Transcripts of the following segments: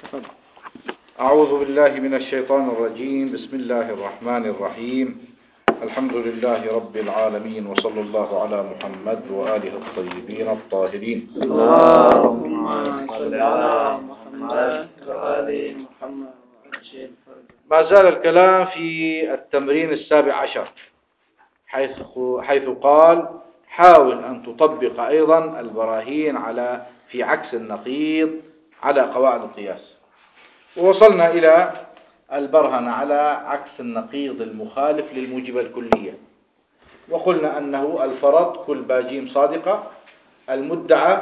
أعوذ بالله من الشيطان الرجيم. بسم الله الرحمن الرحيم. الحمد لله رب العالمين، وصلى الله على محمد وآله الطيبين الطاهرين. اللهم صل على محمد وآل محمد. ما زال الكلام في التمرين 17 حيث قال: حاول أن تطبق أيضا البراهين في عكس النقيض على قواعد القياس. ووصلنا إلى البرهن على عكس النقيض المخالف للموجبة الكلية، وقلنا أنه الفرض كل باجيم صادقة، المدعى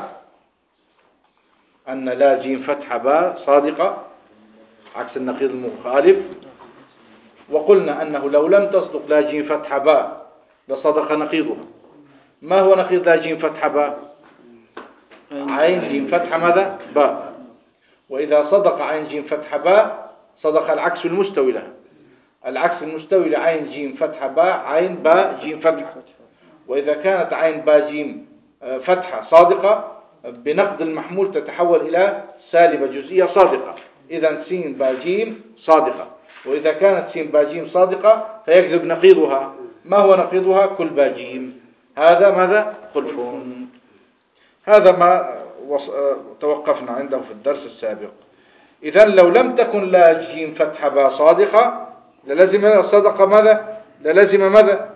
أن لا جيم فتح باء صادقة عكس النقيض المخالف، وقلنا أنه لو لم تصدق لا جيم فتح باء لصدق نقيضها. ما هو نقيض لا جيم فتح باء؟ عين جيم فتح ماذا؟ باء. وإذا صدق عين جيم فتح باء صدق العكس المستوي له. العكس المستوي لعين جيم فتح باء عين باء جيم فتح. وإذا كانت عين باء جيم فتحة صادقة بنقد المحمول تتحول إلى سالبة جزئية صادقة، إذا سين باء جيم صادقة. وإذا كانت سين باء جيم صادقة فيكذب نقيضها. ما هو نقيضها؟ كل باء جيم. هذا ماذا؟ خلف. هذا ما توقفنا عنده في الدرس السابق. إذا لو لم تكن لا جيم فتح باء صادقة للزم صدق ماذا؟ للزم ماذا؟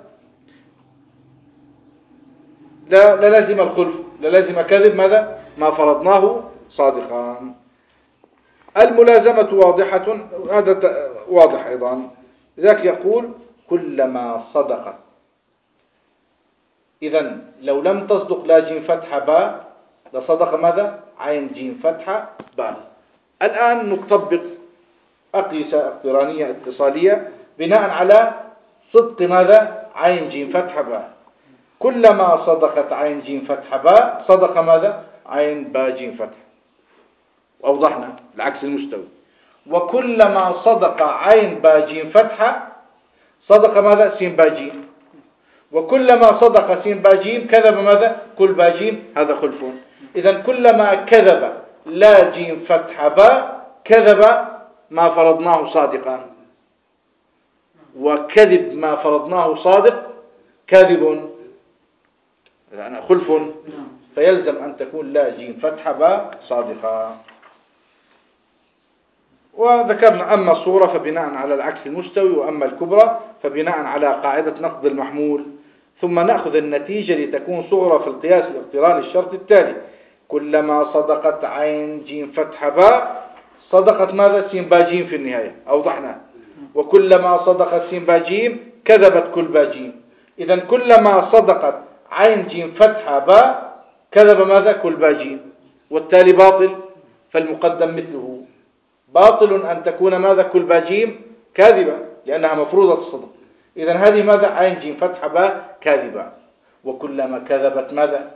للزم الخلف، للزم كذب ماذا؟ ما فرضناه صادقا. الملازمة واضحة، هذا واضح أيضا. ذاك يقول: كلما صدقت. إذا لو لم تصدق لا جيم فتح باء لصدق ماذا؟ عين جيم فتح باء. الآن نطبق أقيسة اقترانية اتصالية بناء على صدق ماذا؟ عين جيم فتح باء. كلما صدقت عين جيم فتح باء صدق ماذا؟ عين باء جيم فتح. وأوضحنا العكس المستوي. وكلما صدق عين باء جيم فتحة صدق ماذا؟ سين باء جيم. وكلما صدق سين باء جيم كذب ماذا؟ كل باء جيم. هذا خلف. إذا كلما كذب لا جيم فتح باء كذب ما فرضناه صادقا، وكذب ما فرضناه صادق كاذب، يعني خلف. فيلزم أن تكون لا جيم فتح باء صادقة. وذكرنا أما الصورة فبناء على العكس المستوي، وأما الكبرى فبناء على قاعدة نقض المحمول. ثم نأخذ النتيجة لتكون صغرى في القياس الاقتراني الشرط التالي: كلما صدقت عين جيم فتح باء صدقت ماذا؟ سين باء جيم في النهاية. أوضحنا. وكلما صدقت سين باء جيم كذبت كل باء جيم. إذا كلما صدقت عين جيم فتح باء كذب ماذا؟ كل باء جيم. والتالي باطل، فالمقدم مثله. باطل أن تكون ماذا؟ كل باء جيم كاذبة لأنها مفروضة الصدق. إذا هذه ماذا؟ عين جيم فتح باء كاذبة. وكلما كذبت ماذا؟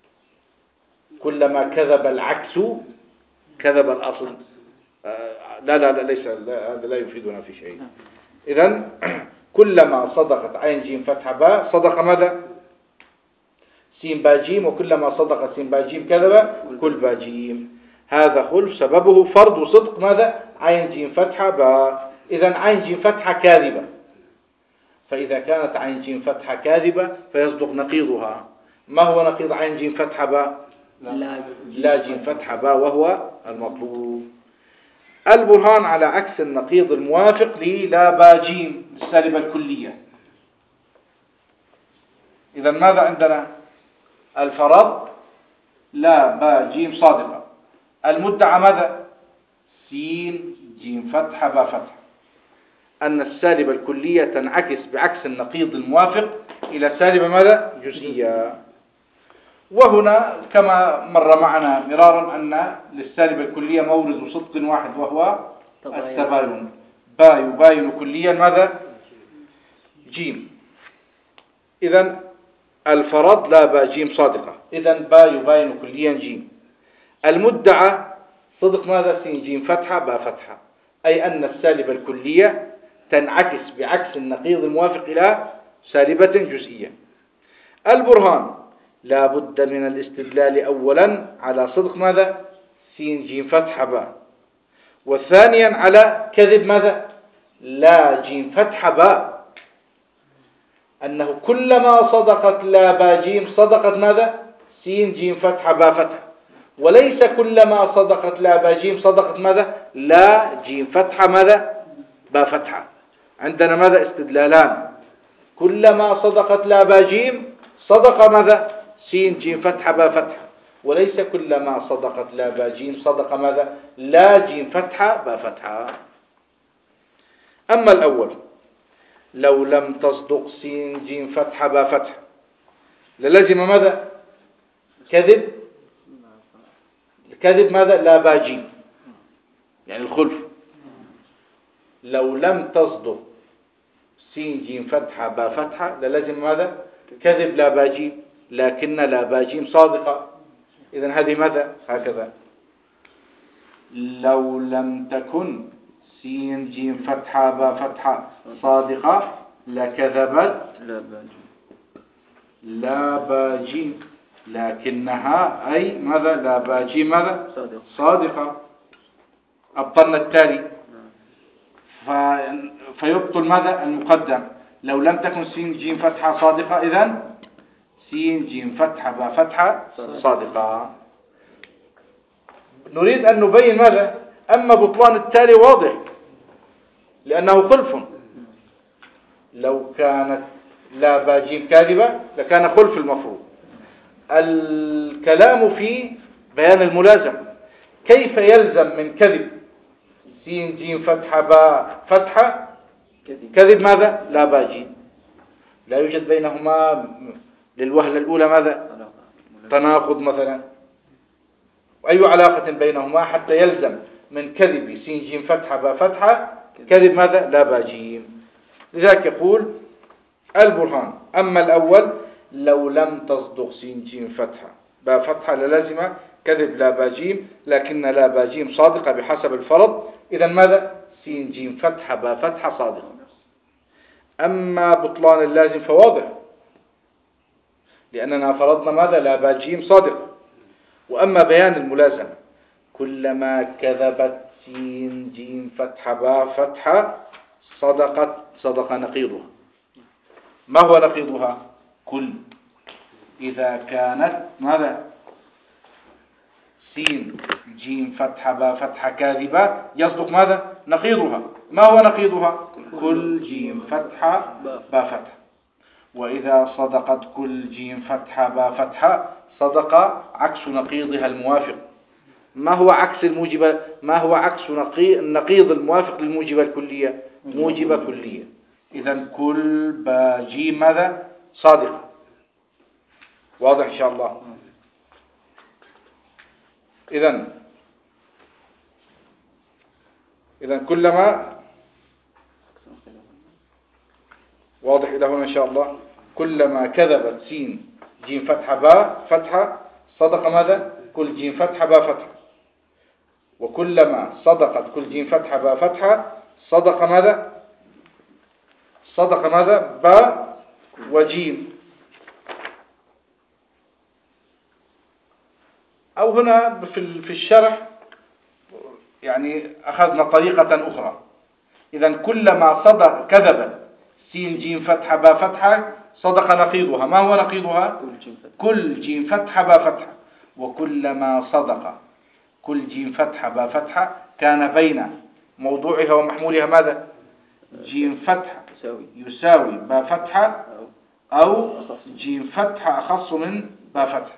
كلما كذب العكس كذب الأصل. لا ليس، هذا لا يفيدنا في شيء. إذا كلما صدقت عين جيم فتح باء صدق ماذا؟ سين باء جيم. وكلما صدقت سين باء جيم كذب كل باء جيم. هذا خلف سببه فرض وصدق ماذا؟ عين جيم فتحة باء. إذا عين جيم فتحة كاذبة. فإذا كانت عين جيم فتحة كاذبة فيصدق نقيضها. ما هو نقيض عين جيم فتحة باء؟ لا جيم فتحة باء، وهو المطلوب. البرهان على عكس النقيض الموافق للا باء جيم السالبة الكلية. إذا ماذا عندنا؟ الفرض لا باء جيم صادقة. المدعى ماذا؟ سين جيم فتحة باء فتحة. أن السالبة الكلية تنعكس بعكس النقيض الموافق إلى سالبة ماذا؟ جزئية. وهنا كما مر معنا مرارا أن للسالبة الكلية مورد صدق واحد، وهو التباين. باء يباين كليا ماذا؟ جيم. إذن الفرض لا باء جيم صادقة. إذن باء يباين كليا جيم. المدعى صدق ماذا؟ سين جيم فتحة باء فتحة. أي أن السالبة الكلية تنعكس بعكس النقيض الموافق إلى سالبة جزئية. البرهان لا بد من الاستدلال أولا على صدق ماذا؟ سين جيم فتحة باء. وثانيا على كذب ماذا؟ لا جيم فتحة باء، أنه كلما صدقت لا با جيم صدقت ماذا؟ سين جيم فتحة باء فتحة، وليس كلما صدقت لا با جيم صدقت ماذا؟ لا جيم فتحة ماذا؟ باء فتحة. عندنا ماذا؟ استدلالان، كلما صدقت لا با جيم صدق ماذا؟ سين جيم فتحة باء فتحة، وليس كلما صدقت لا با جيم صدق ماذا؟ لا جيم فتحة باء فتحة. أما الأول لو لم تصدق سين جيم فتحة باء فتحة للزم ماذا؟ كذب ماذا؟ لا با جيم، يعني الخلف. لو لم تصدق سين جيم فتحة باء فتحة للزم ماذا؟ كذب لا با جيم، لكن لا با جيم صادقة. إذن هذه ماذا؟ هكذا لو لم تكن سين جيم فتحة باء فتحة صادقة لكذبت لا با جيم، لكنها أي ماذا؟ لا با جيم ماذا؟ صادقة. أبطلنا التالي فيبطل ماذا؟ المقدم. لو لم تكن سين جيم فتحة صادقة إذن سين جيم فتحة باء فتحة صادقة. نريد أن نبين ماذا؟ أما بطلان التالي واضح لأنه خلف. لو كانت لا با جيم كاذبة لكان خلف المفروض. الكلام في بيان الملازم، كيف يلزم من كذب سين جيم فتحة باء فتحة كذب ماذا؟ لا با جيم. لا يوجد بينهما للوهلة الأولى ماذا؟ تناقض مثلا. وأي علاقة بينهما حتى يلزم من كذب سين جيم فتحة باء فتحة كذب ماذا؟ لا با جيم. لذلك يقول البرهان أما الأول لو لم تصدق سين جيم فتحة باء فتحة للازم كذب لا با جيم، لكن لا با جيم صادقة بحسب الفرض. إذن ماذا؟ سين جيم فتحة باء فتحة صادقة. أما بطلان اللازم فواضح لأننا فرضنا ماذا؟ لا با جيم صادقة. وأما بيان الملازم كلما كذبت سين جيم فتحة باء فتحة صدق نقيضها. ما هو نقيضها؟ كل إذا كانت ماذا؟ سين جيم فتحة باء فتحة كاذبة يصدق ماذا؟ نقيضها. ما هو نقيضها؟ كل جيم فتحة باء فتحة. وإذا صدقت كل جيم فتحة باء فتحة صدق عكس نقيضها الموافق. ما هو عكس الموجبة؟ ما هو عكس النقيض الموافق للموجبة الكلية؟ موجبة كلية. إذن كل با جيم ماذا؟ صادقة. واضح إن شاء الله. إذن كلما واضح إلى هنا إن شاء الله. كلما كذبت سين جيم فتحة باء فتحة صدق ماذا؟ كل جيم فتحة باء فتحة. وكلما صدقت كل جيم فتحة باء فتحة صدق ماذا؟ صدق ماذا؟ باء وجيم. أو هنا في الشرح يعني أخذنا طريقة أخرى. إذن كلما صدق كذب سين جيم فتحة باء فتحة صدق نقيضها. ما هو نقيضها؟ كل جيم فتحة باء فتحة. وكلما صدق كل جيم فتحة باء فتحة كان بين موضوعها ومحمولها ماذا؟ جيم فتحة يساوي باء فتحة أو جيم فتحة أخص من باء فتحة.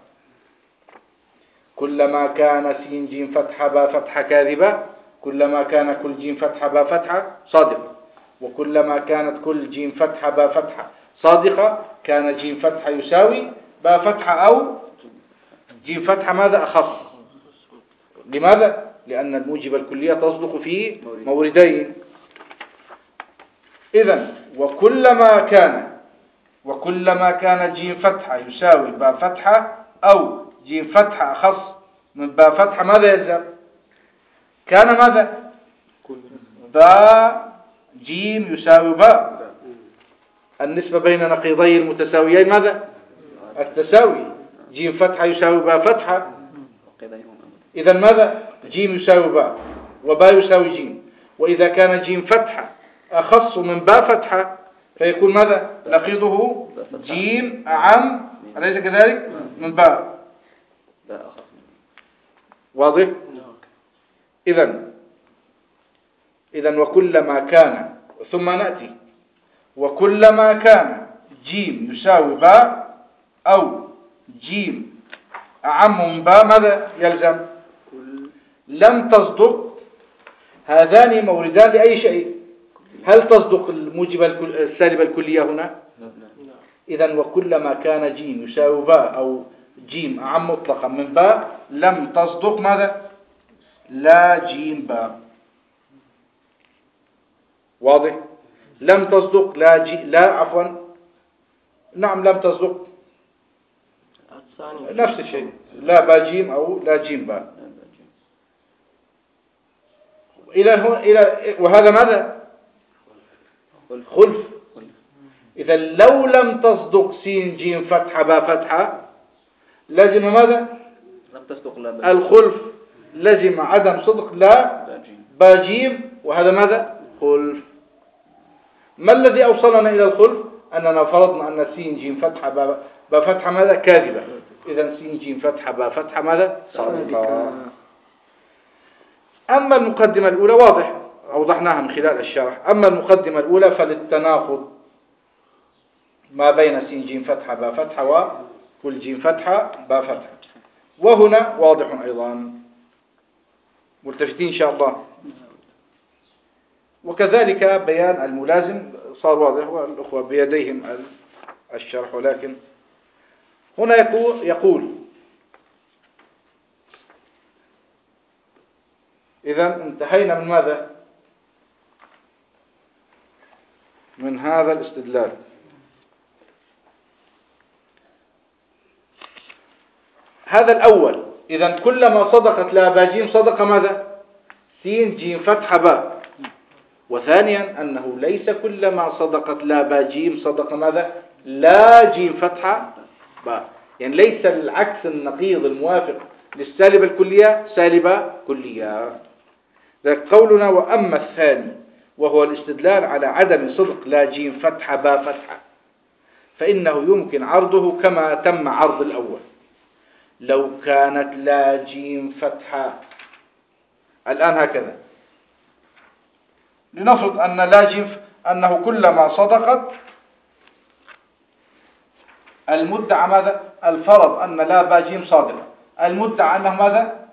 كلما كان سين جيم فتحة باء فتحة كاذبة كلما كان كل جيم فتحة باء فتحة صادقة. وكلما كانت كل جيم فتحة باء فتحة صادقة كان جيم فتحة يساوي باء فتحة أو جيم فتحة ماذا؟ أخص. لماذا؟ لأن الموجبة الكلية تصدق في موردين. إذن وكلما كان جيم فتحة يساوي باء فتحة أو جيم فتحة أخص من باء فتحة ماذا يلزم؟ كان ماذا؟ باء جيم يساوي باء. النسبة بين نقيضي المتساويين ماذا؟ التساوي. جيم فتحة يساوي باء فتحة. إذن ماذا؟ جيم يساوي باء. وباء يساوي جيم. وإذا كان جيم فتحة أخص من باء فتحة فيكون ماذا؟ نقيضه جيم أعم، أليس كذلك؟ من باء. واضح؟ إذن وكلما كان، ثم نأتي وكلما كان جيم يساوي باء أو جيم أعم من باء ماذا يلزم؟ لم تصدق هذان موردان لأي شيء. هل تصدق الموجبة السالبة الكلية هنا؟ إذن وكلما كان جيم يساوي باء أو جيم أعم مطلقا من باء لم تصدق ماذا؟ لا جيم باء. واضح؟ لم تصدق نعم لم تصدق نفس الشيء، لا باء جيم أو لا جيم باء. وهذا ماذا؟ خلف. إذا لو لم تصدق سين جيم فتحة باء فتحة لازم ماذا؟ الخلف. لازم عدم صدق لا باء جيم، وهذا ماذا؟ خلف. ما الذي أوصلنا إلى الخلف؟ أننا فرضنا أن سين جيم فتحة باء فتحة ماذا؟ كاذبة. إذا سين جيم فتحة باء فتحة ماذا؟ صادقة. أما المقدمة الأولى واضح أوضحناها من خلال الشرح. أما المقدمة الأولى فللتناقض ما بين سين جيم فتحة باء فتحة وكل جيم فتحة باء فتحة، وهنا واضح أيضا. ملتفتين إن شاء الله. وكذلك بيان الملازم صار واضح، والأخوة بيديهم الشرح. ولكن هنا يقول إذا انتهينا من ماذا؟ من هذا الاستدلال. هذا الأول. إذا كلما صدقت لا باء جيم صدق ماذا؟ سين جيم فتحة باء. وثانيا أنه ليس كلما صدقت لا باء جيم صدق ماذا؟ لا جيم فتحة باء. يعني ليس العكس النقيض الموافق للسالبة الكلية سالبة كلية. ذلك قولنا وأما الثاني وهو الاستدلال على عدم صدق لا جيم فتحة باء فتحة فإنه يمكن عرضه كما تم عرض الأول. لو كانت لا جيم فتحة الآن هكذا، لنفرض أن لا جيم أنه كلما صدقت المدعى ماذا؟ الفرض أن لا باء جيم صادقة. المدعى أنه ماذا؟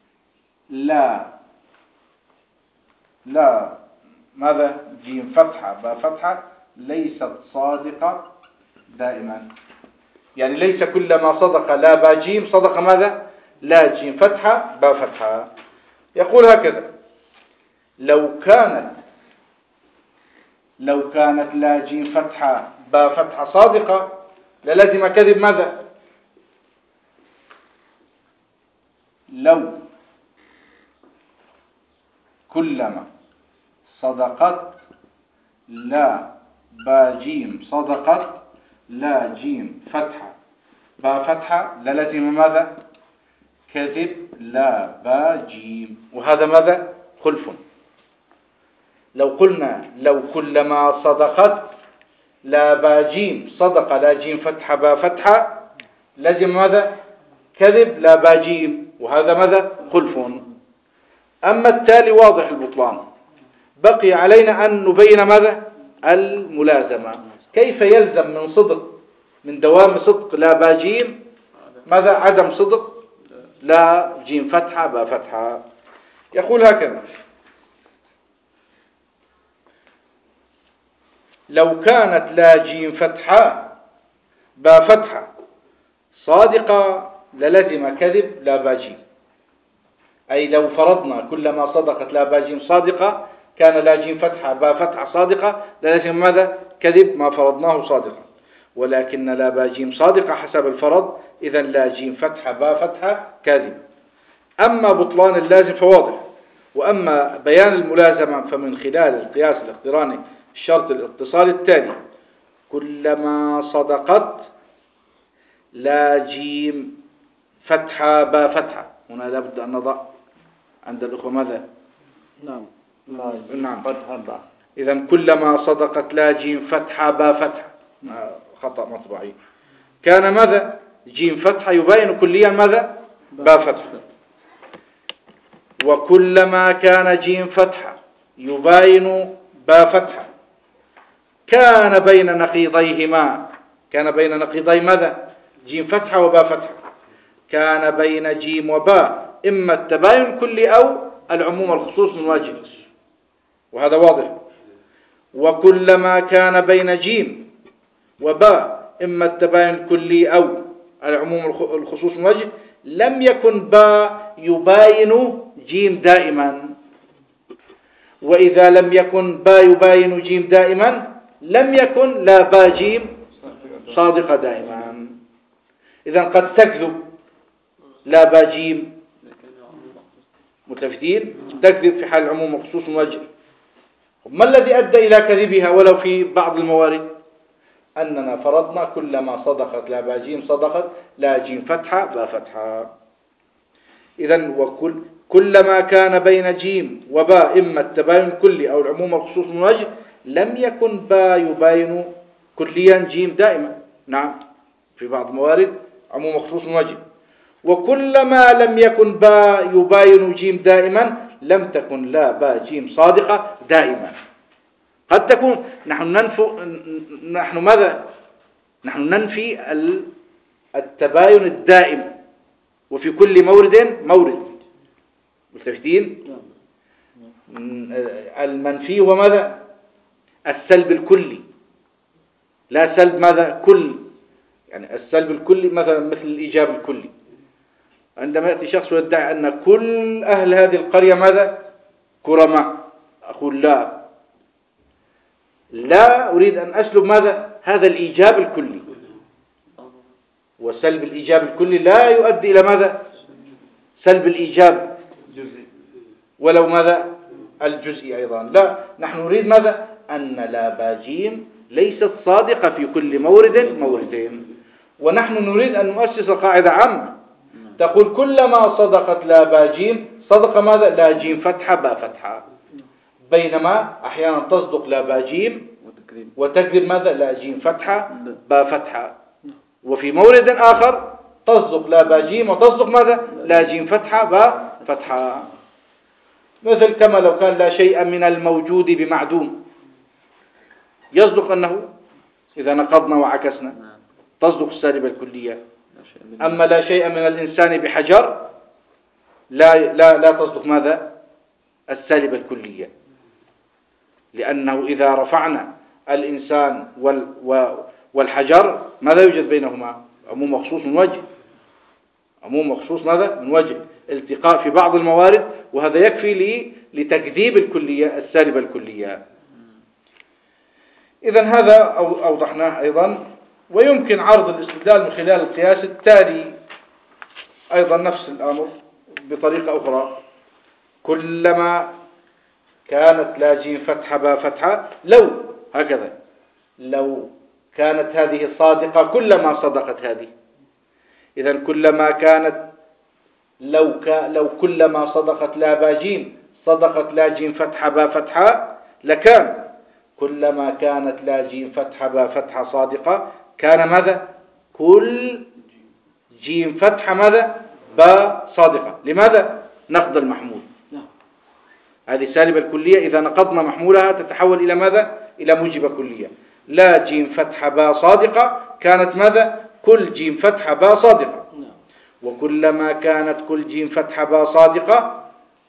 لا ماذا؟ جيم فتحة باء فتحة ليست صادقة دائما. يعني ليس كلما صدق لا باء جيم صدق ماذا؟ لا جيم فتحة باء فتحة. يقول هكذا: لو كانت لا جيم فتحة باء فتحة صادقة للازم كذب ماذا؟ لو كلما صدقت لا باء جيم صدقت لا جيم فتحة باء فتحة للازم ماذا؟ كذب لا باء جيم. وهذا ماذا؟ خلف. لو قلنا لو كلما صدقت لا باء جيم صدق لا جيم فتحة باء فتحة لازم ماذا؟ كذب لا باء جيم. وهذا ماذا؟ خلف. أما التالي واضح البطلان. بقي علينا أن نبين ماذا؟ الملازمة. كيف يلزم من دوام صدق لا باء جيم ماذا؟ عدم صدق لا جيم فتحة باء فتحة. يقول هكذا: لو كانت لا جيم فتحة باء فتحة صادقة للزم كذب لا باء جيم. أي لو فرضنا كلما صدقت لا باء جيم صادقة كان لا جيم فتحة باء فتحة صادقة للزم ماذا؟ كذب ما فرضناه صادقة. ولكن لا باء جيم صادقة حسب الفرض، إذن لا جيم فتحة باء فتحة كاذب. أما بطلان اللازم فواضح. وأما بيان الملازمة فمن خلال القياس الاقتراني الشرط الاتصال التالي: كلما صدقت لا جيم فتحة باء فتحة. هنا لابد أن نضع عند الأخوة ماذا؟ نعم نعم فتحة باء. إذا كلما صدقت لا جيم فتحة باء فتحة، خطأ مطبعي. كان ماذا؟ جيم فتحة يبين كليا ماذا؟ باء فتحة. وكلما كان جيم فتحة يبين باء فتحة كان بين نقيضيهما، كان بين نقيضي ماذا؟ جيم فتحة وباء فتحة. كان بين جيم وباء إما التباين كلي أو العموم الخصوص من وجه، وهذا واضح. وكلما كان بين جيم وباء إما التباين كلي أو العموم الخصوص من وجه لم يكن باء يباين جيم دائما. وإذا لم يكن باء يباين جيم دائما لم يكن لا باء جيم صادقة دائما. إذا قد تكذب لا باء جيم متلفتين، تكذب في حال العموم وخصوص وجه. ما الذي أدى إلى كذبها ولو في بعض الموارد؟ أننا فرضنا كلما صدقت لا باء جيم صدقت لا جيم فتحة باء فتحة. إذا كلما كان بين جيم وباء إما التباين كلي أو العموم والخصوص من وجه لم يكن باء يباين كليا جيم دائما. نعم في بعض الموارد عموم وخصوص من وجه. وكلما لم يكن باء يباين جيم دائما لم تكن لا باء جيم صادقة دائما. قد تكون نحن ماذا؟ نحن ننفي التباين الدائم وفي كل مورد متفقين. المنفي هو ماذا؟ السلب الكلي، لا سلب ماذا؟ كل، يعني السلب الكلي مثلا مثل الإيجاب الكلي. عندما يأتي شخص ويدعي أن كل أهل هذه القرية ماذا؟ كرماء، أقول لا أريد أن أسلب ماذا؟ هذا الإيجاب الكلي. وسلب الإيجاب الكلي لا يؤدي إلى ماذا؟ سلب الإيجاب ولو ماذا؟ الجزئي أيضا. لا، نحن نريد ماذا؟ أن لا باء جيم ليست صادقة في كل موردين. ونحن نريد أن نؤسس قاعدة عامة تقول كلما صدقت لا باء جيم صدق ماذا؟ لا جيم فتحة باء فتحة. بينما أحيانا تصدق لا باء جيم وتكذب ماذا؟ لا جيم فتحة باء فتحة. وفي مورد آخر تصدق لا باء جيم وتصدق ماذا؟ لا جيم فتحة باء فتحة. مثل كما لو كان لا شيء من الموجود بمعدوم، يصدق أنه إذا نقضنا وعكسنا تصدق السالبة الكلية. أما لا شيء من الإنسان بحجر لا تصدق ماذا؟ السالبة الكلية، لأنه إذا رفعنا الإنسان والحجر ماذا يوجد بينهما؟ عموم وخصوص من وجه. عموم وخصوص ماذا؟ من وجه التقاء في بعض الموارد، وهذا يكفي لتكذيب الكلية السالبة الكلية. إذن هذا أوضحناه أيضا. ويمكن عرض الاستدلال من خلال القياس التالي أيضا نفس الأمر بطريقة أخرى. كلما كانت لا جيم فتحة باء فتحة لو كانت هذه صادقة كلما صدقت هذه. إذن كلما كانت لو كلما صدقت لا باء جيم صدقت لا جيم فتحة باء فتحة لكان كلما كانت لا جيم فتحة باء فتحة صادقة كان ماذا؟ كل جيم فتحة ماذا؟ باء صادقة. لماذا؟ نقض المحمول. هذه سالبة الكلية إذا نقضنا محمولها تتحول إلى ماذا؟ إلى موجبة كلية. لا جيم فتحة باء صادقة كانت ماذا؟ كل جيم فتحة باء صادقة. وكلما كانت كل جيم فتحة باء صادقة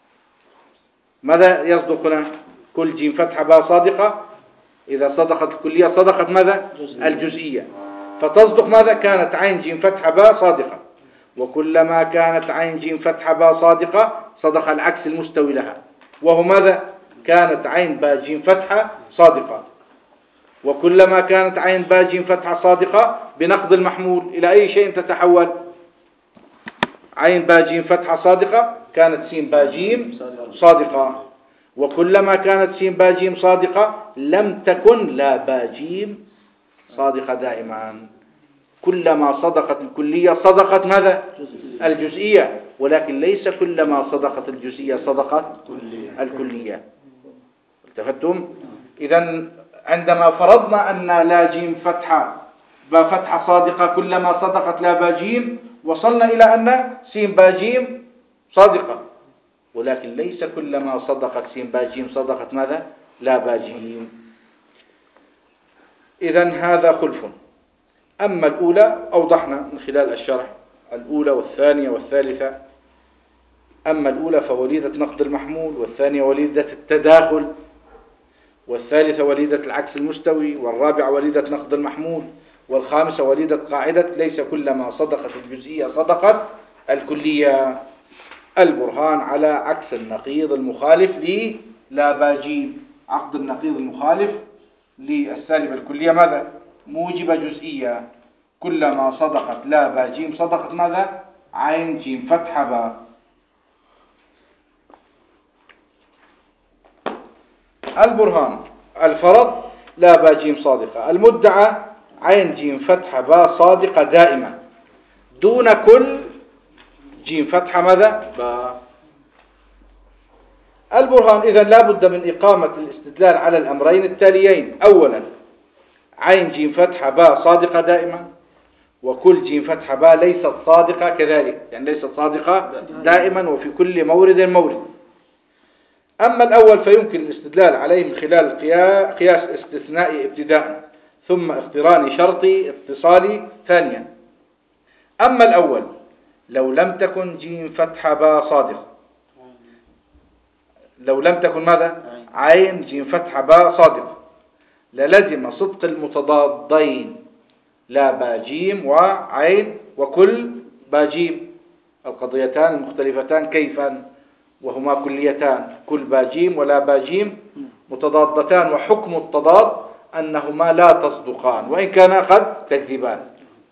ماذا يصدق هنا؟ كل جيم فتحة باء صادقة إذا صدقت الكلية صدقت ماذا؟ الجزئية. فتصدق ماذا؟ كانت عين جيم فتحة باء صادقة. وكلما كانت عين جيم فتحة باء صادقة صدق العكس المستوي لها، وهو ماذا؟ كانت عين باء جيم فتحة صادقة. وكلما كانت عين باء جيم فتحة صادقة بنقض المحمول إلى أي شيء تتحول؟ عين باء جيم فتحة صادقة كانت سين باء جيم صادقة. وكلما كانت سين باء جيم صادقة لم تكن لا باء جيم صادقة دائما. كلما صدقت الكلية صدقت ماذا؟ الجزئية، ولكن ليس كلما صدقت الجزئية صدقت الكلية. التفتم؟ إذا عندما فرضنا أن لا جيم فتحة با فتحة صادقة كلما صدقت لا با جيم، وصلنا إلى أن سين با جيم صادقة، ولكن ليس كلما صدقت سين با جيم صدقت ماذا؟ لا با جيم. إذا هذا خلف. أما الأولى أوضحنا من خلال الشرح، الأولى والثانية والثالثة. أما الأولى فوليدة نقد المحمول، والثانية وليدة التداخل، والثالثة وليدة العكس المستوي، والرابعة وليدة نقد المحمول، والخامسة وليدة قاعدة ليس كلما صدقت الجزئية صدقت الكلية. البرهان على عكس النقيض المخالف للا باجيم. عقد النقيض المخالف للسالبة الكلية ماذا؟ موجب جزئية. كلما صدقت لا باجيم صدقت ماذا؟ عين جيم فتحة با. البرهان الفرض لا باجيم صادقة، المدعى عين جيم فتحة با صادقة دائما دون كل جيم فتحة ماذا؟ با. البرهان إذن لا بد من إقامة الاستدلال على الأمرين التاليين. أولا عين جيم فتحة با صادقة دائما، وكل جيم فتحة با ليست صادقة كذلك، يعني ليست صادقة دائما وفي كل مورد مورد. أما الأول فيمكن الاستدلال عليه من خلال قياس استثنائي ابتداء ثم اقتراني شرطي اتصالي ثانيا. أما الأول لو لم تكن جيم فتحة با صادقة، لو لم تكن ماذا؟ عين جيم فتحة با صادقة، للزم صدق المتضادين لا باجيم وعين وكل باجيم، القضيتان المختلفتان كيفا وهما كليتان، كل باجيم ولا باجيم متضادتان، وحكم التضاد أنهما لا تصدقان وإن كانا قد تكذبان،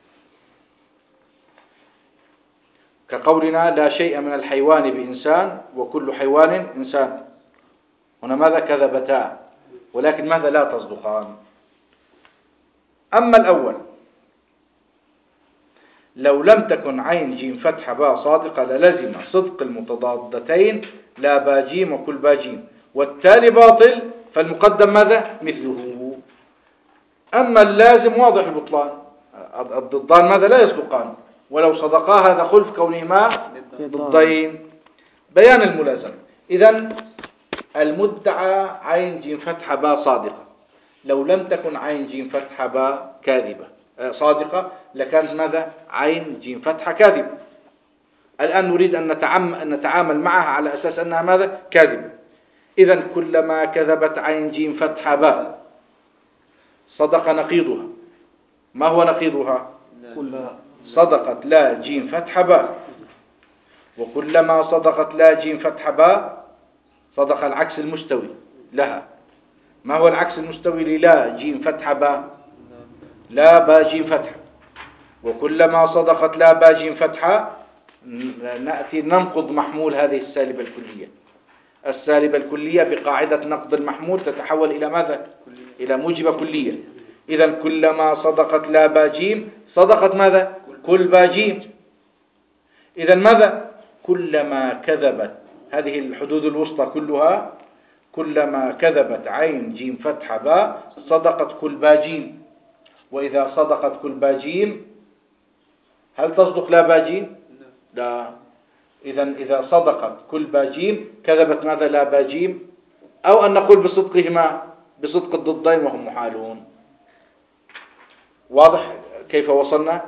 كقولنا لا شيء من الحيوان بإنسان وكل حيوان إنسان. هنا ماذا؟ كذبتا، ولكن ماذا؟ لا تصدقان. أما الأول لو لم تكن عين جيم فتحة با صادقة للزم صدق المتضادتين لا باجيم وكل باجيم، والتالي باطل فالمقدم ماذا؟ مثله. أما اللازم واضح البطلان، الضدان ماذا؟ لا يصدقان، ولو صدقا هذا خلف كونهما ضدين. بيان الملازمة. إذن المدعى عين جيم فتحة با صادقة، لو لم تكن عين جيم فتحة با كاذبة صادقة لكانت ماذا؟ عين جيم فتحة كاذبة. الآن نريد أن نتعامل معها على أساس أنها ماذا؟ كاذبة. إذن كلما كذبت عين جيم فتحة با صدق نقيضها. ما هو نقيضها؟ صدقت لا جيم فتحة با. وكلما صدقت لا جيم فتحة با صدق العكس المستوي لها. ما هو العكس المستوي للا جيم فتحة با؟ لا با جيم فتحة. وكلما صدقت لا با جيم فتحة نأتي ننقض محمول هذه السالبة الكلية. السالبة الكلية بقاعدة نقض المحمول تتحول إلى ماذا؟ إلى موجبة كلية. إذا كلما صدقت لا با جيم صدقت ماذا؟ كل با جيم. إذا ماذا؟ كلما كذبت هذه الحدود الوسطى كلها، كلما كذبت عين جيم فتحة با صدقت كل با جيم. وإذا صدقت كل با جيم هل تصدق لا با جيم؟ لا. إذا صدقت كل با جيم كذبت ماذا؟ لا با جيم، أو أن نقول بصدقهما بصدق الضدين وهم محالون. واضح كيف وصلنا؟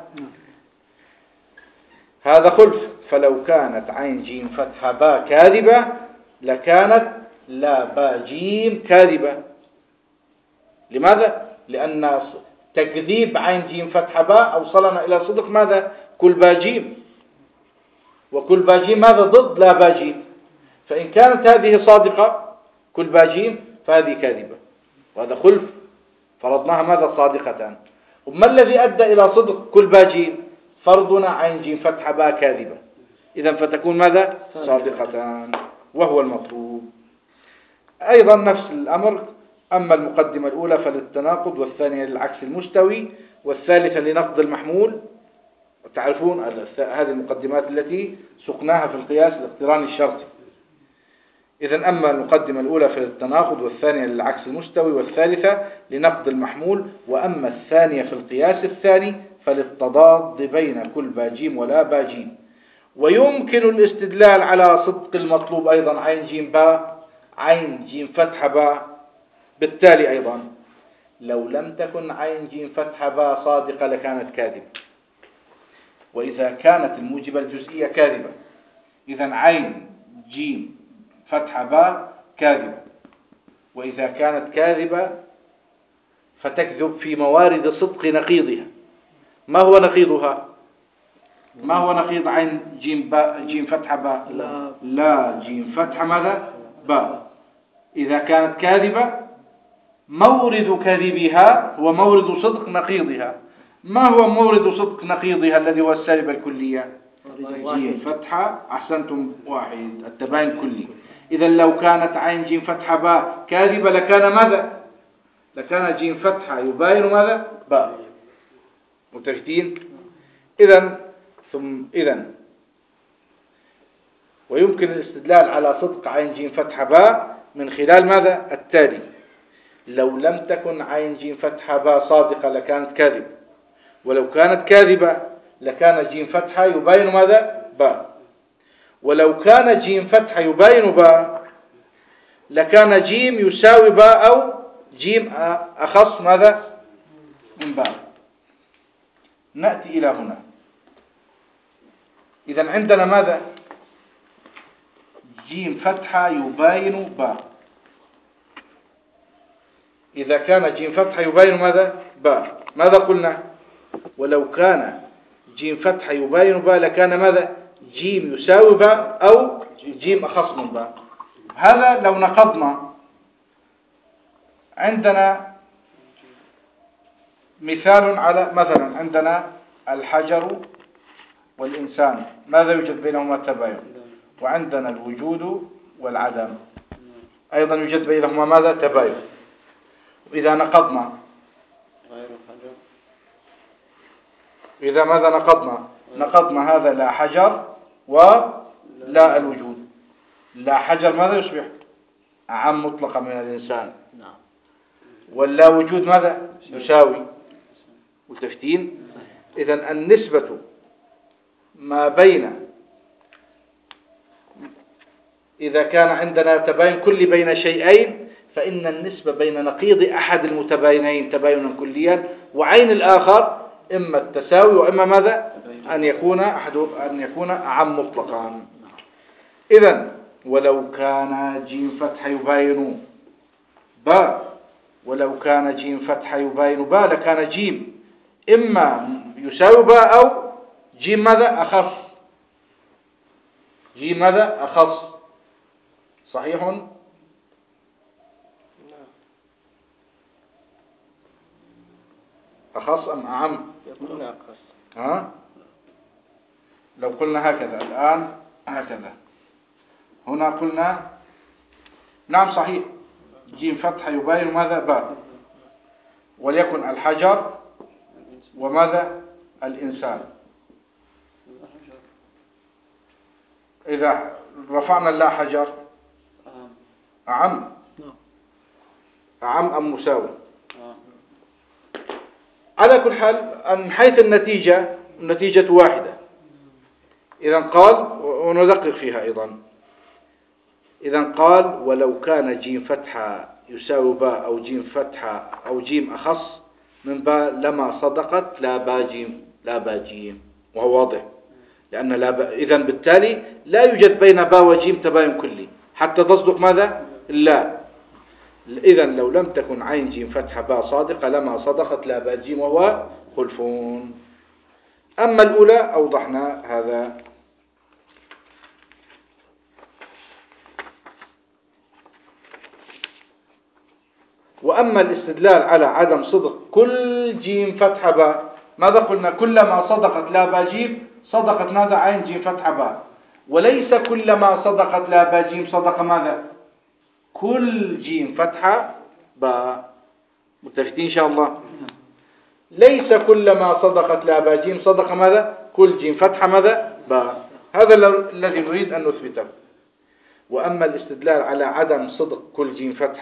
هذا خلف. فلو كانت عين جيم فتحة با كاذبة لكانت لا با جيم كاذبة. لماذا؟ لأن تكذيب عين جيم فتحة با أوصلنا إلى صدق ماذا؟ كل با جيم، وكل با جيم ماذا؟ ضد لا با جيم. فإن كانت هذه صادقة كل با جيم فهذه كاذبة، وهذا خلف فرضناها ماذا؟ صادقتان. وما الذي أدى إلى صدق كل با جيم؟ فرضنا عين جيم فتحة با كاذبة، إذن فتكون ماذا؟ صادقتان، وهو المطلوب. أيضا نفس الأمر أما المقدمة الأولى فللتناقض، والثانية للعكس المستوي، والثالثة لنقض المحمول. تعرفون هذه المقدمات التي سقناها في القياس الاقتراني الشرطي. إذن أما المقدمة الأولى فللتناقض، والثانية للعكس المستوي، والثالثة لنقض المحمول. وأما الثانية في القياس الثاني فللتضاد بين كل باجيم ولا باجيم. ويمكن الاستدلال على صدق المطلوب أيضا عين جيم باء عين جيم فتح باء. بالتالي أيضا لو لم تكن عين جيم فتح باء صادقة لكانت كاذبة، وإذا كانت الموجبة الجزئية كاذبة إذن عين جيم فتح باء كاذبة، وإذا كانت كاذبة فتكذب في موارد صدق نقيضها. ما هو نقيضها؟ ما هو نقيض عين جيم فتح باء؟ لا جيم فتح ماذا؟ باء. إذا كانت كاذبة مورد كذبها هو مورد صدق نقيضها. ما هو مورد صدق نقيضها الذي هو السالبة الكلية؟ جيم فتحة. أحسنتم، واحد، التباين كلي. إذا لو كانت عين جيم فتحة باء كاذبة لكان ماذا؟ لكان جيم فتحة يباين ماذا؟ باء. متجدين؟ إذن ويمكن الاستدلال على صدق عين جيم فتحة باء من خلال ماذا؟ التالي: لو لم تكن عين جيم فتحة باء صادقة لكانت كاذبة، ولو كانت كاذبة لكان جيم فتحة يباين ماذا؟ باء. ولو كان جيم فتحة يباين باء لكان جيم يساوي باء أو جيم أخص ماذا؟ من باء. نأتي إلى هنا. إذن عندنا ماذا؟ جيم فتحة يباين باء. إذا كان جيم فتحة يباين ماذا؟ باء. ماذا قلنا؟ ولو كان جيم فتحة يباين باء لكان ماذا؟ جيم يساوي باء أو جيم أخص من باء. هذا لو نقضنا عندنا مثال على مثلا عندنا الحجر والإنسان، ماذا يوجد بينهما تباين؟ وعندنا الوجود والعدم أيضا يوجد بينهما ماذا؟ تباين. إذا نقضنا إذا ماذا نقضنا؟ نقضنا هذا لا حجر ولا الوجود. لا حجر ماذا يصبح؟ أعم مطلقا من الإنسان. ولا وجود ماذا؟ يساوي. متفتين؟ إذن النسبة ما بين إذا كان عندنا تباين كلي بين شيئين فإن النسبة بين نقيض أحد المتباينين تباينا كليا وعين الآخر إما التساوي وإما ماذا؟ أن يكون أعم مطلقا. إذن ولو كان جيم فتح يباين باء ولو كان جيم فتح يباين باء لكان جيم إما يساوي باء أو جيم ماذا؟ أخص. جيم ماذا؟ أخص. صحيح؟ أخص أم أعم؟ يكون أخص. ها؟ لو قلنا هكذا الآن هكذا هنا قلنا نعم صحيح جيم فتح يباين ماذا؟ باء. وليكن الحجر وماذا؟ الإنسان. إذا رفعنا لا حجر أعم أم مساوي؟ على كل حال من حيث النتيجة واحدة. إذا قال وندقق فيها أيضا. إذا قال ولو كان جيم فتحة يساوي باء أو جيم فتحة أو جيم أخص من باء لما صدقت لا باجيم وهو واضح لأن إذن بالتالي لا يوجد بين باء وجيم تباين كلي حتى تصدق ماذا؟ لا. إذن لو لم تكن عين جيم فتحة باء صادقة لما صدقت لا باجيم وهو خلفون. أما الأولى أوضحنا هذا. وأما الاستدلال على عدم صدق كل جيم فتحة باء ماذا قلنا؟ كلما صدقت لا باجيم صدقت ماذا؟ عين جيم فتحة باء. وليس كلما صدقت لا باجيم صدق ماذا؟ كل جيم فتحة باء. متفقين إن شاء الله؟ ليس كلما صدقت لا باء جيم صدق ماذا؟ كل جيم فتحة ماذا؟ باء. هذا الذي نريد أن نثبته. وأما الاستدلال على عدم صدق كل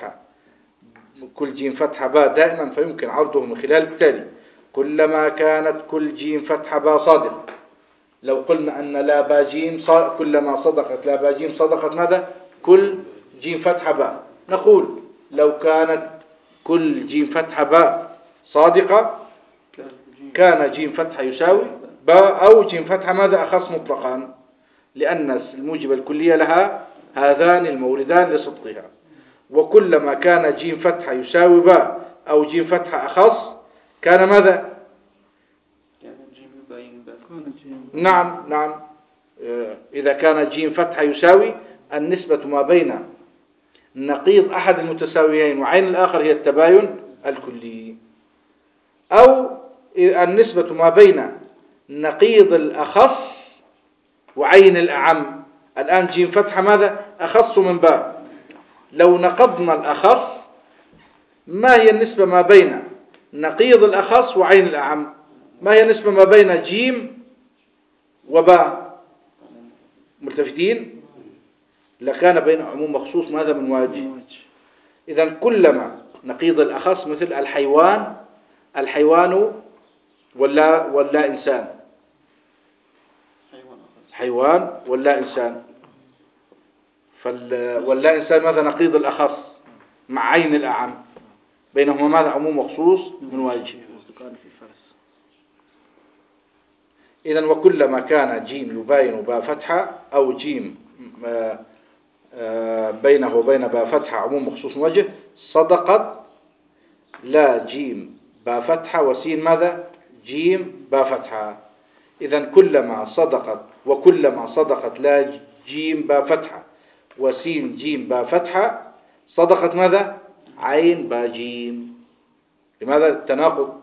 جيم فتحة باء دائما فيمكن عرضه من خلال التالي: كلما كانت كل جيم فتحة باء صادق. لو قلنا أن لا باء جيم كلما صدقت لا باء جيم صدقت ماذا؟ كل جيم فتحة باء. نقول لو كانت كل جيم فتحة باء صادقة كان جيم فتحة يساوي باء أو جيم فتحة ماذا؟ أخص مطلقا، لأن الموجب الكلية لها هذان الموردان لصدقها. وكلما كان جيم فتحة يساوي باء أو جيم فتحة أخص كان ماذا؟ نعم. إذا كان جيم فتحة يساوي النسبة ما بين نقيض أحد المتساويين وعين الآخر هي التباين الكلي، أو النسبة ما بين نقيض الأخص وعين الأعم. الآن جيم فتحة ماذا؟ أخص من باء. لو نقضنا الأخص ما هي النسبة ما بين نقيض الأخص وعين الأعم؟ ما هي النسبة ما بين جيم وباء؟ ملتفتين؟ لكان بين عموم مخصوص ماذا من واجه. إذا كلما نقيض الأخص مثل الحيوان ولا إنسان، حيوان ولا إنسان، ولا إنسان ماذا نقيض الأخص مع عين الأعم، بينهما ماذا عموم مخصوص من واجه. إذن وكلما كان جيم يباين باء فتحة أو جيم بينه وبين باء فتحة عموم مخصوص من وجه صدقت لا جيم باء فتحة وسين ماذا؟ جيم باء فتحة. إذن وكلما صدقت لا جيم باء فتحة وسين جيم باء فتحة صدقت ماذا؟ عين باء جيم. لماذا التناقض؟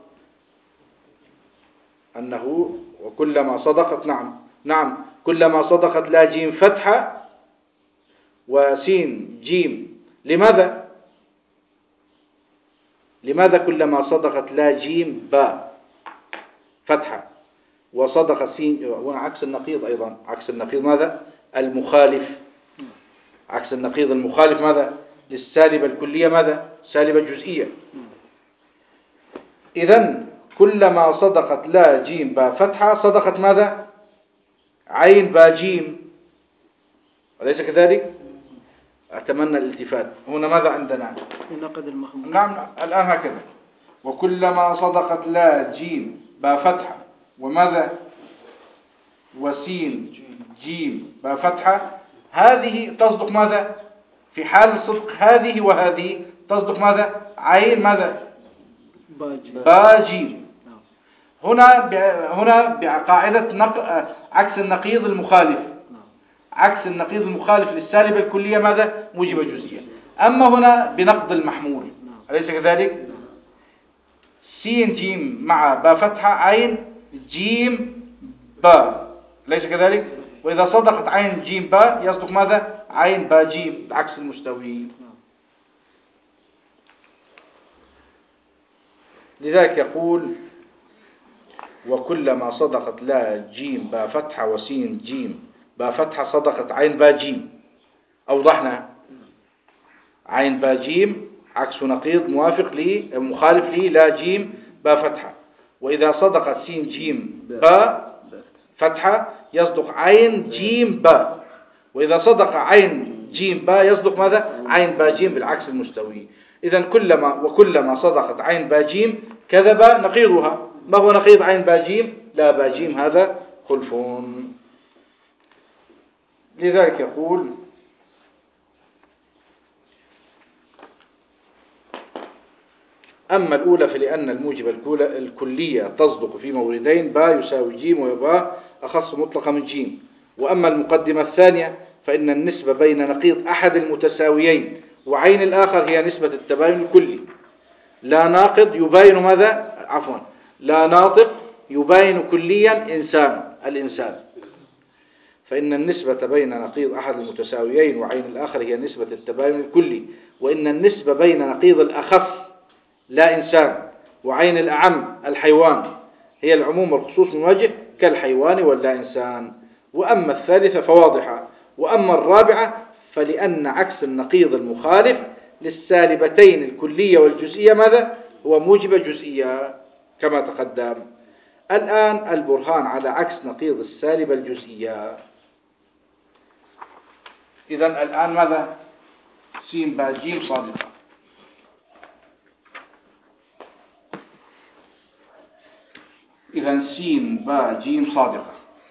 أنه وكلما صدقت نعم كلما صدقت لا جيم فتحة وسين جيم. لماذا كلما صدقت لا جيم باء فتحة وصدقت سين؟ هنا عكس النقيض أيضا. عكس النقيض ماذا؟ المخالف. عكس النقيض المخالف ماذا؟ للسالبة الكلية ماذا؟ سالبة جزئية. إذن كلما صدقت لا جيم باء فتحة صدقت ماذا؟ عين باء جيم. أليس كذلك؟ أتمنى الالتفات. هنا ماذا عندنا؟ نعم الآن هكذا. وكلما صدقت لا جيم باء فتحة وماذا؟ وسين جيم باء فتحة، هذه تصدق ماذا؟ في حال الصدق هذه وهذه تصدق ماذا؟ عين ماذا؟ باء جيم. هنا بقاعدة عكس النقيض المخالف. عكس النقيض المخالف للسالبة الكلية ماذا؟ موجبة جزئية. أما هنا بنقض المحمول. أليس كذلك؟ سين جيم مع باء فتحة عين جيم باء. أليس كذلك؟ وإذا صدقت عين جيم باء يصدق ماذا؟ عين باء جيم عكس المستويين. لذلك يقول وكلما صدقت لا جيم باء فتحة وسين جيم باء فتحة صدقت عين باء جيم. أوضحنا. عين باء جيم عكس نقيض مخالف لي لا جيم باء فتحة. وإذا صدقت سين جيم باء فتحة يصدق عين جيم باء. وإذا صدق عين جيم باء يصدق ماذا؟ عين باء جيم بالعكس المستوي. إذن وكلما صدقت عين باء جيم كذب نقيضها. ما هو نقيض عين باء جيم؟ لا باء جيم هذا خلف. لذلك يقول أما الأولى فلأن الموجب الكلية تصدق في موردين باء يساوي جيم ويباء أخص مطلقة من جيم. وأما المقدمة الثانية فإن النسبة بين نقيض أحد المتساويين وعين الآخر هي نسبة التباين الكلي. لا ناقض يباين ماذا؟ لا ناطق يباين كليا الإنسان. فإن النسبة بين نقيض أحد المتساويين وعين الآخر هي نسبة التباين الكلي، وإن النسبة بين نقيض الأخف لا إنسان وعين الأعم الحيوان هي العموم والخصوص من وجه كالحيوان واللا إنسان. وأما الثالثة فواضحة. وأما الرابعة فلأن عكس النقيض المخالف للسالبتين الكلية والجزئية ماذا؟ هو موجب جزئية كما تقدم. الآن البرهان على عكس نقيض السالبة الجزئية. إذن الآن ماذا؟ س باء ج صادقة. إذن س باء ج صادقة.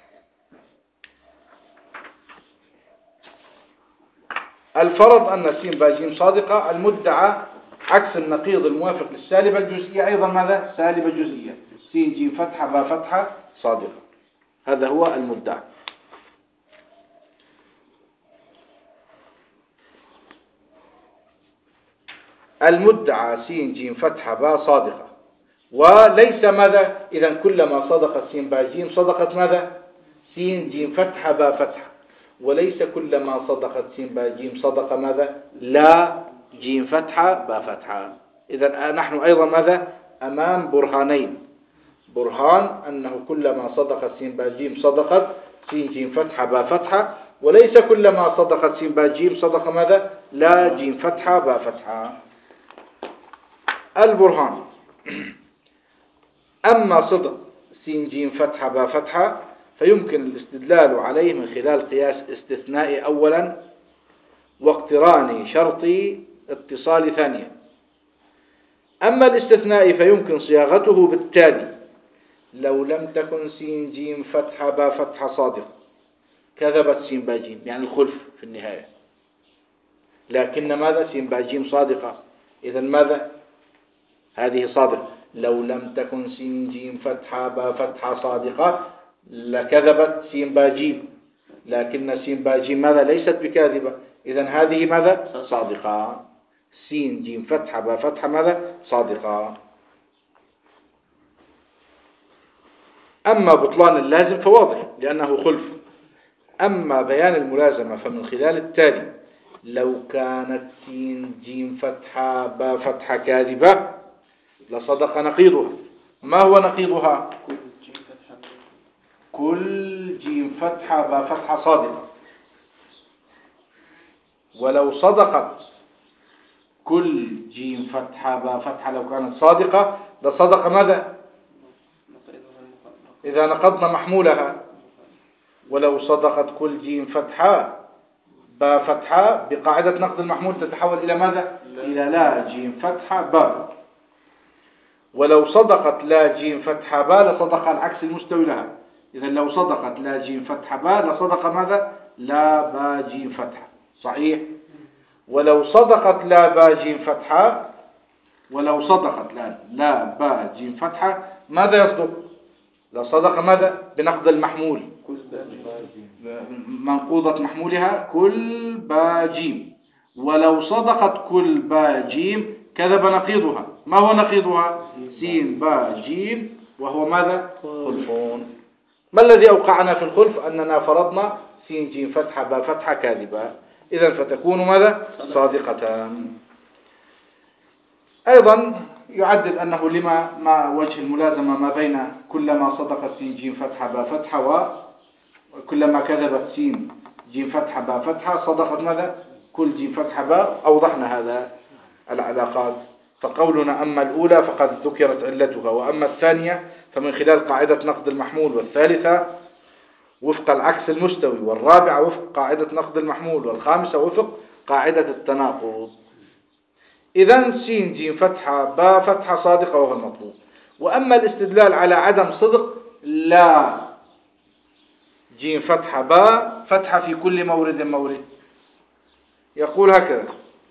الفرض أن س باء ج صادقة، المدعى عكس النقيض الموافق للسالبة الجزئية أيضا ماذا؟ سالبة جزئية. س ج فتحة باء فتحة صادقة. هذا هو المدعى. المدعى س ج فتحة باء صادقة، وليس ماذا؟ إذا كلما صدقت س باء ج صدقت ماذا؟ س ج فتحة باء فتحة، وليس كلما صدقت س باء ج صدق ماذا؟ لا ج فتحة باء فتحة. إذا نحن أيضا ماذا؟ أمام برهانين. برهان أنه كلما صدقت س باء ج صدقت س ج فتحة باء فتحة، وليس كلما صدقت س باء ج صدق ماذا؟ لا ج فتحة باء فتحة. البرهان: أما صدق س ج فتحة باء فتحة فيمكن الاستدلال عليه من خلال قياس استثنائي أولا، واقتران شرطي اتصال ثانيا. أما الاستثناء فيمكن صياغته بالتالي: لو لم تكن س ج فتحة باء فتحة صادقة كذبت س باء ج، يعني الخلف في النهاية. لكن ماذا؟ س باء ج صادقة، إذا ماذا؟ هذه صادقة. لو لم تكن س ج فتحة باء فتحة صادقة لكذبت س باء ج، لكن س باء ج ماذا؟ ليست بكاذبة، إذا هذه ماذا؟ صادقة. س ج فتحة باء فتحة ماذا؟ صادقة. أما بطلان اللازم فواضح لأنه خلف. أما بيان الملازمة فمن خلال التالي: لو كانت س ج فتحة باء فتحة كاذبة لصدق نقيضها. ما هو نقيضها؟ كل ج فتحة باء فتحة صادقة. ولو صدقت كل ج فتحة باء فتحة لو كانت صادقة لصدق ماذا؟ إذا نقضنا محمولها. ولو صدقت كل ج فتحة باء فتحة بقاعدة نقض المحمول تتحول إلى ماذا؟ إلى لا ج فتحة باء. ولو صدقت لا ج فتحة باء لصدق العكس المستوي لها. إذا لو صدقت لا ج فتحة باء لصدق ماذا؟ لا باء ج فتحة. صحيح؟ ولو صدقت لا باء ج فتحة، ولو صدقت لا باء ج فتحة ماذا يصدق؟ لصدق ماذا؟ بنقض المحمول، منقوضة محمولها كل باء ج. ولو صدقت كل باء ج كذب نقيضها. ما هو نقيضها؟ س باء ج، وهو ماذا؟ خلفون. ما الذي أوقعنا في الخلف؟ أننا فرضنا س ج فتحة باء فتحة كاذبة، إذن فتكون ماذا؟ صادقة. أيضا يعدد أنه لما ما وجه الملازمة ما بين كلما صدقت س ج فتحة باء فتحة وكلما كذبت س ج فتحة باء فتحة صدقت ماذا؟ كل ج فتحة باء. أوضحنا هذا العلاقات. فقولنا أما الأولى فقد ذكرت علتها، وأما الثانية فمن خلال قاعدة نقد المحمول، والثالثة وفق العكس المستوي، والرابعة وفق قاعدة نقد المحمول، والخامسة وفق قاعدة التناقض. إذن س ج فتحة باء فتحة صادقة وهو المطلوب. وأما الاستدلال على عدم صدق لا ج فتحة باء فتحة في كل مورد، يقول هكذا: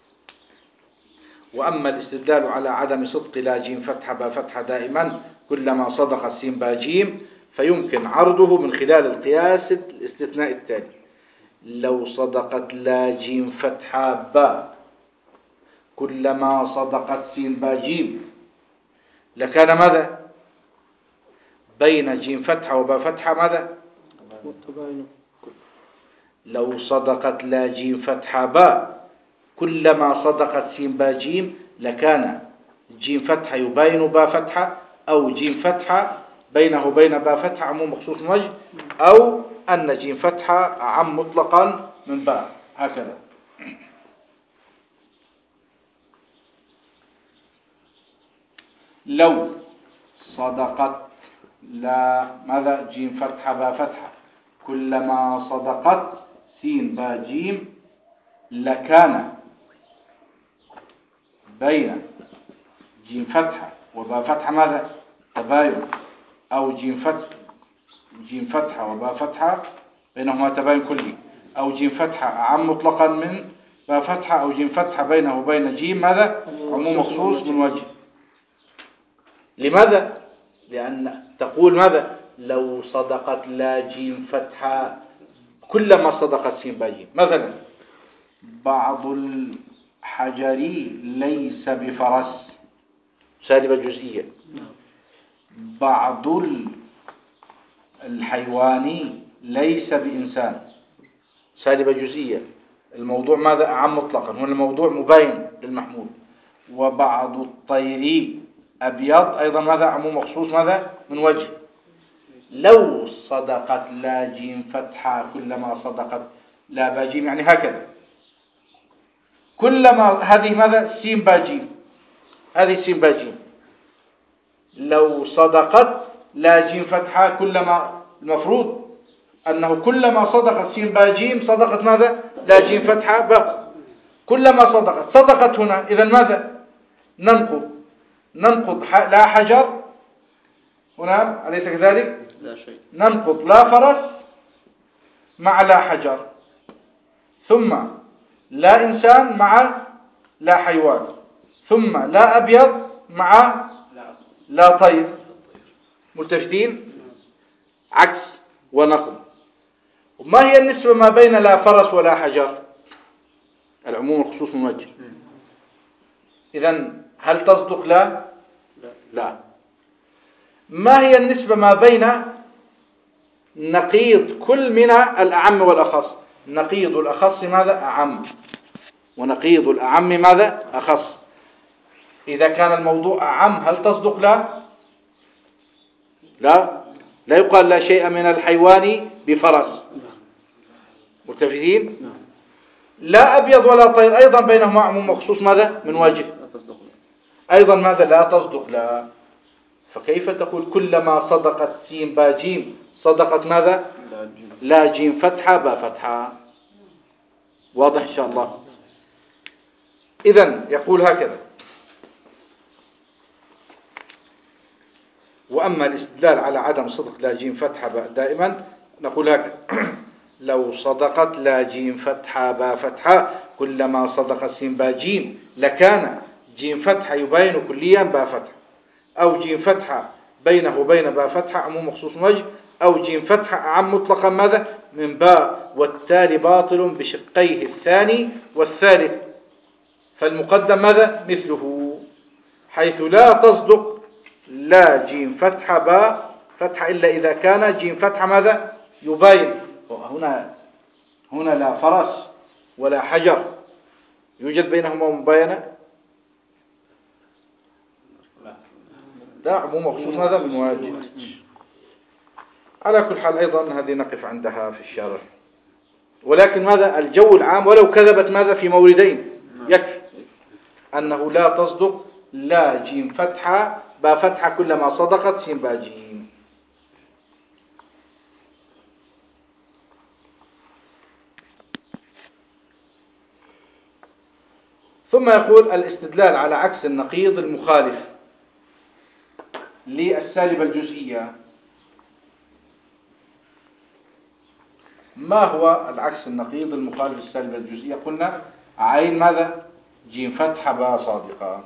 وأما الاستدلال على عدم صدق لا ج فتحة باء فتحة دائما كلما صدقت س باء ج فيمكن عرضه من خلال القياس الاستثناء التالي: لو صدقت لا ج فتحة باء كلما صدقت س باء ج لكان ماذا؟ بين ج فتحة وباء فتحة ماذا؟ لو صدقت لا جيم فتحة باء كلما صدقت سين با جيم لكان جيم فتحة يباين باء فتحة، أو جيم فتحة بينه وبين باء فتحة عموم مخصوص وجه، أو أن جيم فتحة أعم مطلقا من باء، هكذا. لو صدقت لا ماذا جيم فتحة باء فتحة كلما صدقت سين با جيم لكان بين جيم فتحة وباء فتحة ماذا تباين، أو جيم فتحة وباء فتحة بينهما تباين كلي، أو جيم فتحة أعم مطلقا من باء فتحة، أو جيم فتحة بينه وبين جيم ماذا عموم مخصوص من وجه. لماذا؟ لأن تقول ماذا لو صدقت لا جيم فتحة كلما صدقت سين با جيم. مثلا بعض الحجر ليس بفرس سالبة جزئية، بعض الحيوان ليس بإنسان سالبة جزئية. الموضوع ماذا أعم مطلقا، هنا الموضوع مباين للمحمول. وبعض الطير أبيض أيضا ماذا عموم مخصوص ماذا من وجه. لو صدقت لا جيم فتحة كلما صدقت لا با جيم، يعني هكذا كلما هذه ماذا سين با جيم، هذه سين با جيم. لو صدقت لا جيم فتحة كلما، المفروض أنه كلما صدقت سين با جيم صدقت ماذا لا جيم فتحة با، كلما صدقت هنا، إذا ماذا ننقض لا حجر هنا أليس كذلك؟ لا شيء. ننقض لا فرس مع لا حجر، ثم لا إنسان مع لا حيوان، ثم لا أبيض مع لا طير. ملتفتين؟ عكس ونقض. وما هي النسبة ما بين لا فرس ولا حجر؟ العموم الخصوص من وجه. إذن هل تصدق لا. ما هي النسبة ما بين نقيض كل من الأعم والأخص؟ نقيض الأخص ماذا أعم، ونقيض الأعم ماذا أخص. إذا كان الموضوع أعم هل تصدق لا يقال لا شيء من الحيوان بفرس. متفقين؟ لا أبيض ولا طير أيضا بينهما عموم مخصوص ماذا من وجه، أيضا ماذا لا تصدق لا. فكيف تقول كلما صدقت سين با جيم صدقت ماذا لا جيم فتحة با فتحة؟ واضح إن شاء الله. إذن يقول هكذا: وأما الاستدلال على عدم صدق لا جيم فتحة باء دائما نقول هكذا: لو صدقت لا جيم فتحة باء فتحة كلما صدقت سين با جيم لكان جيم فتحة يبين كليا باء فتحة، أو جيم فتحة بينه وبين باء فتحة عموم مخصوص وجه، أو جيم فتحة أعم مطلقا ماذا من باء، والتالي باطل بشقيه الثاني والثالث، فالمقدم ماذا مثله، حيث لا تصدق لا جيم فتحة باء فتحة إلا إذا كان جيم فتحة ماذا يبين. هنا لا فرس ولا حجر، يوجد بينهما مباينة؟ لا، عموم مخصوص ماذا من واجب. على كل حال أيضا هذه نقف عندها في الشرح، ولكن ماذا الجو العام ولو كذبت ماذا في موردين يكفي أنه لا تصدق لا جيم فتحة با فتحة كلما صدقت سين با جيم. ثم يقول الاستدلال على عكس النقيض المخالف للسالبة الجزئية. ما هو العكس النقيض المخالف للسالبة الجزئية؟ قلنا عين ماذا جيم فتحة با صادقة.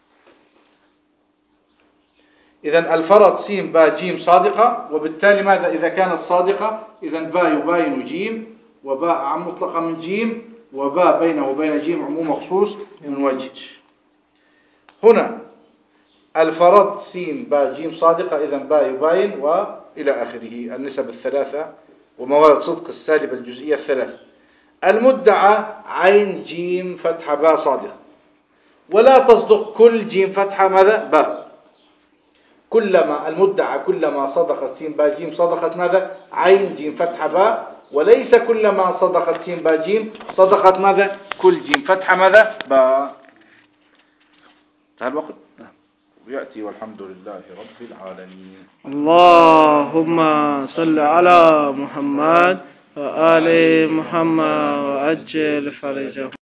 إذن الفرض سين با جيم صادقة، وبالتالي ماذا إذا كانت صادقة إذن با يباين جيم، وباء عم مطلقة من جيم، وباء بينه وبين جيم عموم مخصوص من وجه. هنا الفرض سين با جيم صادقة إذن با يباين وإلى آخره النسب الثلاثة وموارد صدق السالبة الجزئية الثلاث. المدعى عين جيم فتحة باء صادقة، ولا تصدق كل جيم فتحة ماذا؟ باء. كلما المدعى كلما صدقت سين باء جيم صدقت ماذا؟ عين جيم فتحة باء، وليس كلما صدقت سين باء جيم صدقت ماذا؟ كل جيم فتحة ماذا؟ باء. هذا الوقت يأتي والحمد لله رب العالمين. اللهم صل على محمد وآل محمد وأجل فرجهم.